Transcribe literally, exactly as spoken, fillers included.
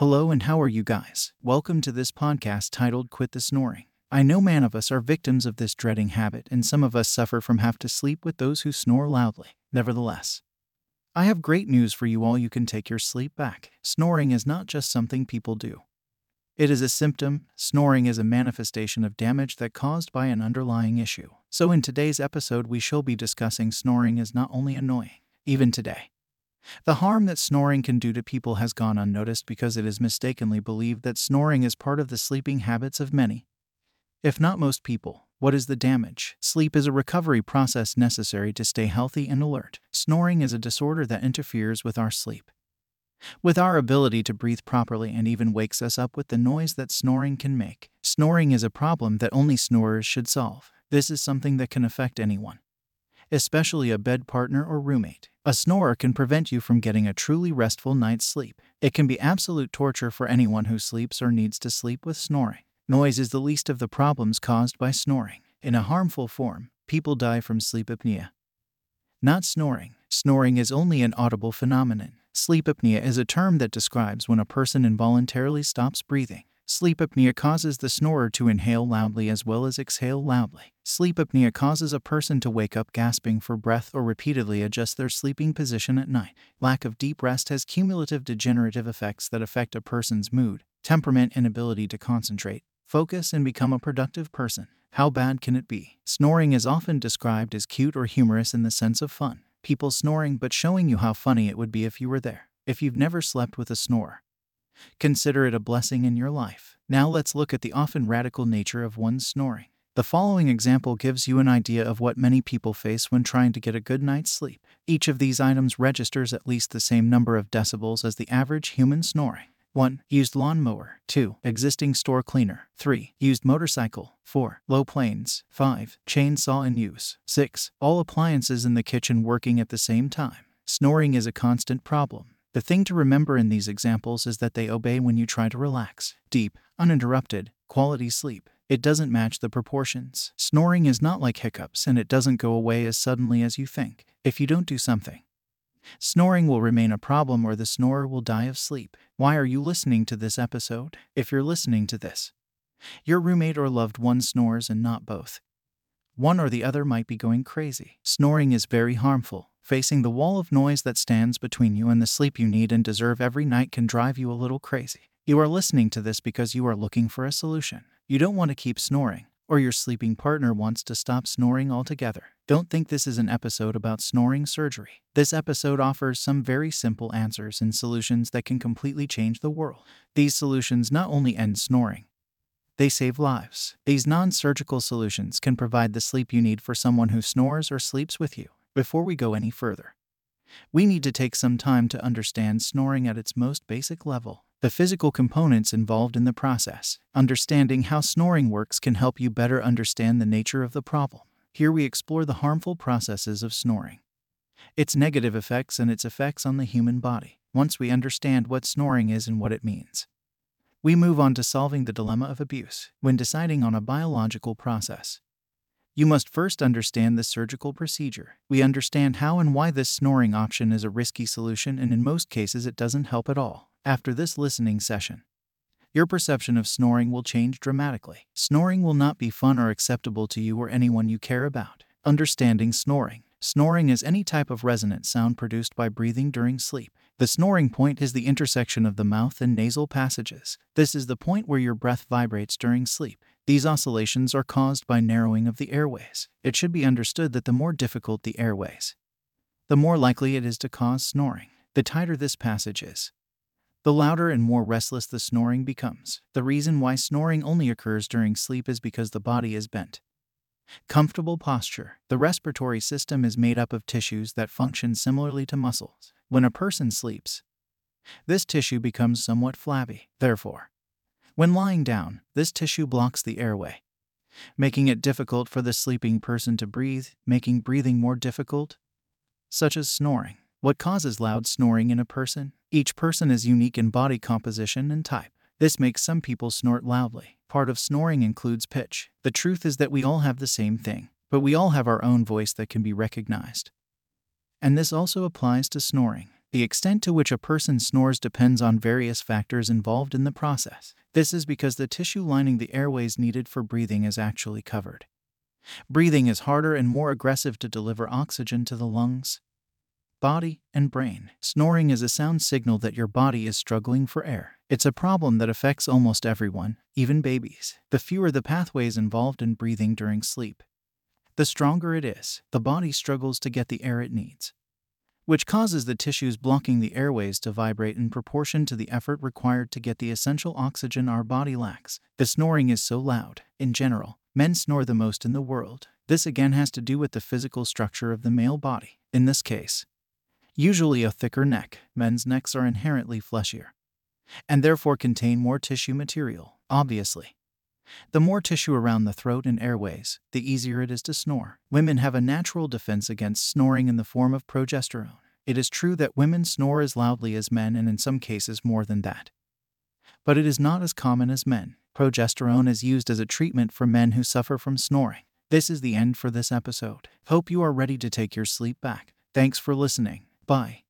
Hello and how are you guys? Welcome to this podcast titled Quit the Snoring. I know many of us are victims of this dreading habit and some of us suffer from have to sleep with those who snore loudly. Nevertheless, I have great news for you all. You can take your sleep back. Snoring is not just something people do. It is a symptom. Snoring is a manifestation of damage that caused by an underlying issue. So in today's episode we shall be discussing snoring is not only annoying, even today. The harm that snoring can do to people has gone unnoticed because it is mistakenly believed that snoring is part of the sleeping habits of many, if not most people. What is the damage? Sleep is a recovery process necessary to stay healthy and alert. Snoring is a disorder that interferes with our sleep, with our ability to breathe properly, and even wakes us up with the noise that snoring can make. Snoring is a problem that only snorers should solve. This is something that can affect anyone, especially a bed partner or roommate. A snorer can prevent you from getting a truly restful night's sleep. It can be absolute torture for anyone who sleeps or needs to sleep with snoring. Noise is the least of the problems caused by snoring. In a harmful form, people die from sleep apnea, not snoring. Snoring is only an audible phenomenon. Sleep apnea is a term that describes when a person involuntarily stops breathing. Sleep apnea causes the snorer to inhale loudly as well as exhale loudly. Sleep apnea causes a person to wake up gasping for breath or repeatedly adjust their sleeping position at night. Lack of deep rest has cumulative degenerative effects that affect a person's mood, temperament, and ability to concentrate, focus, and become a productive person. How bad can it be? Snoring is often described as cute or humorous in the sense of fun. People snoring but showing you how funny it would be if you were there. If you've never slept with a snorer, consider it a blessing in your life. Now let's look at the often radical nature of one's snoring. The following example gives you an idea of what many people face when trying to get a good night's sleep. Each of these items registers at least the same number of decibels as the average human snoring. one. Used lawnmower. two. Existing store cleaner. three. Used motorcycle. four. Low planes. five. Chainsaw in use. six. All appliances in the kitchen working at the same time. Snoring is a constant problem. The thing to remember in these examples is that they obey when you try to relax. Deep, uninterrupted, quality sleep. It doesn't match the proportions. Snoring is not like hiccups, and it doesn't go away as suddenly as you think. If you don't do something, snoring will remain a problem or the snorer will die of sleep. Why are you listening to this episode? If you're listening to this, your roommate or loved one snores and not both. One or the other might be going crazy. Snoring is very harmful. Facing the wall of noise that stands between you and the sleep you need and deserve every night can drive you a little crazy. You are listening to this because you are looking for a solution. You don't want to keep snoring, or your sleeping partner wants to stop snoring altogether. Don't think this is an episode about snoring surgery. This episode offers some very simple answers and solutions that can completely change the world. These solutions not only end snoring, they save lives. These non-surgical solutions can provide the sleep you need for someone who snores or sleeps with you. Before we go any further, we need to take some time to understand snoring at its most basic level, the physical components involved in the process. Understanding how snoring works can help you better understand the nature of the problem. Here we explore the harmful processes of snoring, its negative effects, and its effects on the human body. Once we understand what snoring is and what it means, we move on to solving the dilemma of abuse. When deciding on a biological process, you must first understand the surgical procedure. We understand how and why this snoring option is a risky solution, and in most cases it doesn't help at all. After this listening session, your perception of snoring will change dramatically. Snoring will not be fun or acceptable to you or anyone you care about. Understanding snoring. Snoring is any type of resonant sound produced by breathing during sleep. The snoring point is the intersection of the mouth and nasal passages. This is the point where your breath vibrates during sleep. These oscillations are caused by narrowing of the airways. It should be understood that the more difficult the airways, the more likely it is to cause snoring. The tighter this passage is, the louder and more restless the snoring becomes. The reason why snoring only occurs during sleep is because the body is bent. Comfortable posture. The respiratory system is made up of tissues that function similarly to muscles. When a person sleeps, this tissue becomes somewhat flabby. Therefore, when lying down, this tissue blocks the airway, making it difficult for the sleeping person to breathe, making breathing more difficult, such as snoring. What causes loud snoring in a person? Each person is unique in body composition and type. This makes some people snort loudly. Part of snoring includes pitch. The truth is that we all have the same thing, but we all have our own voice that can be recognized. And this also applies to snoring. The extent to which a person snores depends on various factors involved in the process. This is because the tissue lining the airways needed for breathing is actually covered. Breathing is harder and more aggressive to deliver oxygen to the lungs, body, and brain. Snoring is a sound signal that your body is struggling for air. It's a problem that affects almost everyone, even babies. The fewer the pathways involved in breathing during sleep, the stronger it is. The body struggles to get the air it needs, which causes the tissues blocking the airways to vibrate in proportion to the effort required to get the essential oxygen our body lacks. The snoring is so loud. In general, men snore the most in the world. This again has to do with the physical structure of the male body. In this case, usually a thicker neck. Men's necks are inherently fleshier, and therefore contain more tissue material. Obviously, the more tissue around the throat and airways, the easier it is to snore. Women have a natural defense against snoring in the form of progesterone. It is true that women snore as loudly as men and in some cases more than that, but it is not as common as men. Progesterone is used as a treatment for men who suffer from snoring. This is the end for this episode. Hope you are ready to take your sleep back. Thanks for listening. Bye.